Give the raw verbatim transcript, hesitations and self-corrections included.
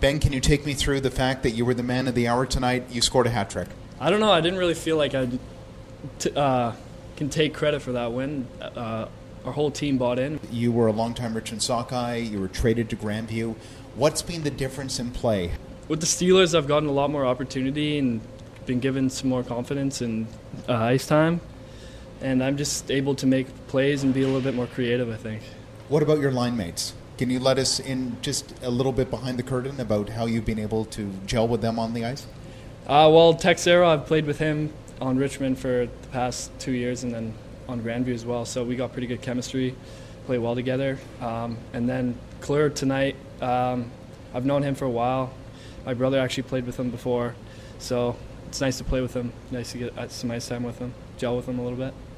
Ben, can you take me through the fact that you were the man of the hour tonight? You scored a hat trick. I don't know. I didn't really feel like I t- uh, can take credit for that win. Uh, our whole team bought in. You were a longtime Richmond Sockeye. You were traded to Grandview. What's been the difference in play? With the Steelers, I've gotten a lot more opportunity and been given some more confidence and uh, ice time. And I'm just able to make plays and be a little bit more creative, I think. What about your line mates? Can you let us in just a little bit behind the curtain about how you've been able to gel with them on the ice? Uh, well, Texera, I've played with him on Richmond for the past two years and then on Grandview as well. So we got pretty good chemistry, play well together. Um, and then Clure tonight, um, I've known him for a while. My brother actually played with him before. So it's nice to play with him, nice to get some ice time with him, gel with him a little bit.